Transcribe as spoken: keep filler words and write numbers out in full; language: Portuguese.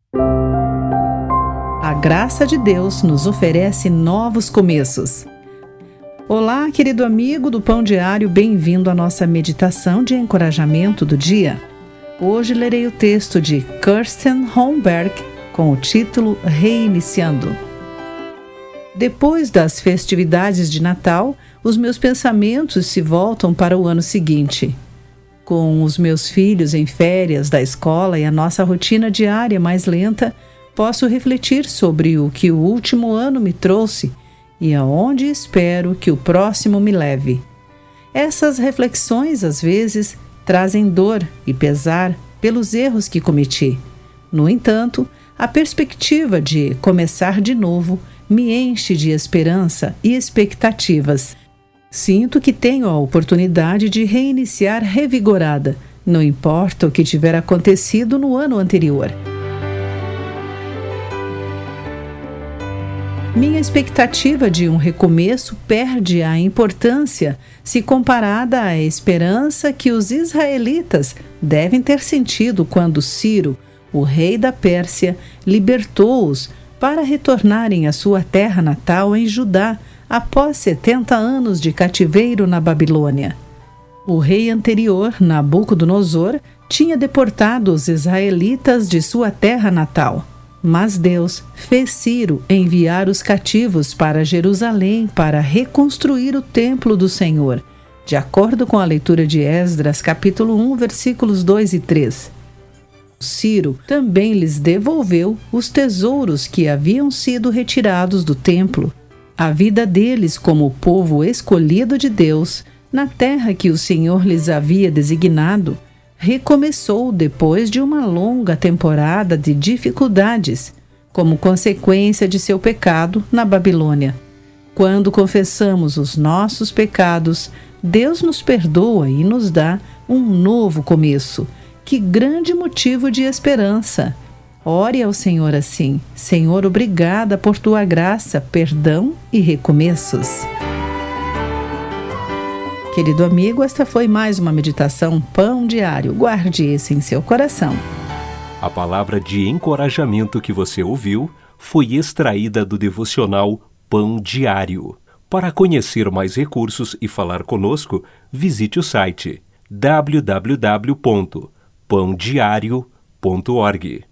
A graça de Deus nos oferece novos começos. Olá, querido amigo do Pão Diário, bem-vindo à nossa meditação de encorajamento do dia. Hoje lerei o texto de Kirsten Holmberg com o título Reiniciando. Depois das festividades de Natal, os meus pensamentos se voltam para o ano seguinte. Com os meus filhos em férias da escola e a nossa rotina diária mais lenta, posso refletir sobre o que o último ano me trouxe e aonde espero que o próximo me leve. Essas reflexões, às vezes, trazem dor e pesar pelos erros que cometi. No entanto, a perspectiva de começar de novo me enche de esperança e expectativas. Sinto que tenho a oportunidade de reiniciar revigorada, não importa o que tiver acontecido no ano anterior. Minha expectativa de um recomeço perde a importância se comparada à esperança que os israelitas devem ter sentido quando Ciro, o rei da Pérsia, libertou-os para retornarem à sua terra natal em Judá após setenta anos de cativeiro na Babilônia. O rei anterior, Nabucodonosor, tinha deportado os israelitas de sua terra natal. Mas Deus fez Ciro enviar os cativos para Jerusalém para reconstruir o templo do Senhor, de acordo com a leitura de Esdras, capítulo um, versículos dois e três. Ciro também lhes devolveu os tesouros que haviam sido retirados do templo. A vida deles como povo escolhido de Deus, na terra que o Senhor lhes havia designado, recomeçou depois de uma longa temporada de dificuldades, como consequência de seu pecado na Babilônia. Quando confessamos os nossos pecados, Deus nos perdoa e nos dá um novo começo. Que grande motivo de esperança! Ore ao Senhor assim: Senhor, obrigada por tua graça, perdão e recomeços. Querido amigo, esta foi mais uma meditação Pão Diário. Guarde esse em seu coração. A palavra de encorajamento que você ouviu foi extraída do devocional Pão Diário. Para conhecer mais recursos e falar conosco, visite o site w w w ponto pão diário ponto org.